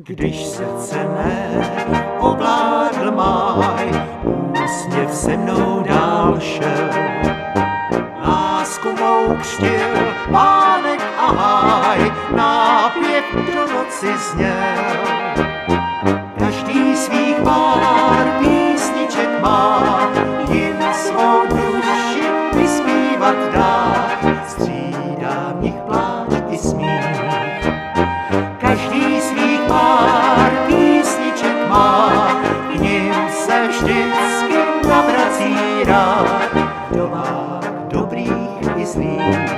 Když srdce mé ovládl máj, úsměv se mnou dál šel. Lásku mou křtil pánek a háj, nápěv do noci zněl. Každý svých pár písniček má, jim svou duši vyspívat dá. Střídá v nich pláč i smích. Každý svých pár písniček má, k nim se vždycky navrací rád. V dobách dobrých i zlých.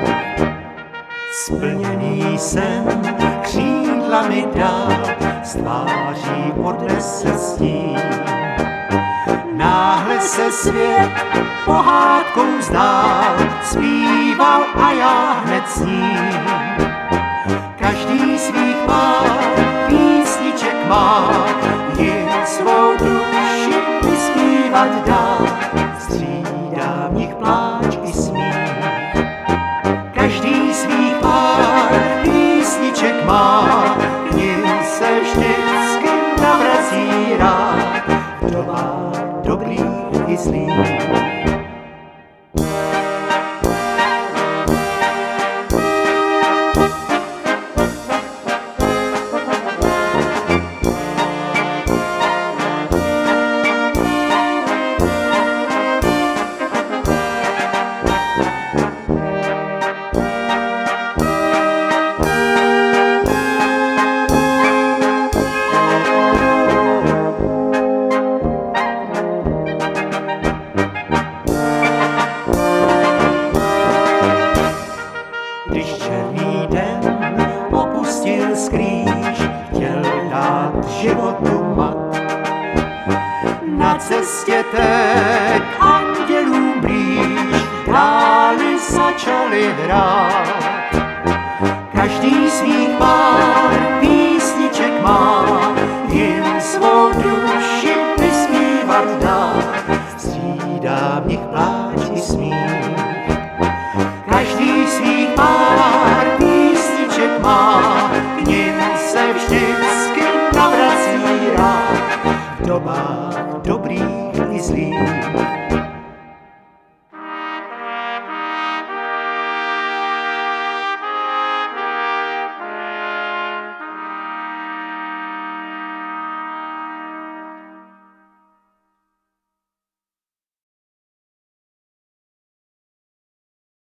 Splněný sen křídla mi dal, z tváří odnese stín. Náhle se svět pohádkou zdál, zpíval a já hned s ním. Každý svých pár písniček má, jim svou duši vyspívat dá. Střídá v nich pláč i smích. Každý svých pár písniček má, k nim se vždycky navrací rád. V dobách dobrých i zlých. Když černý den opustil skrýž, chtěl dát životu mat. Na cestě té k andělům blíž, dály začaly hrát. Každý svých pár písniček má, jim svou duši vyspívat dá. Střídá v nich pláč i smích. Každý svých pár písniček má, k nim se vždycky navrací rád. V dobách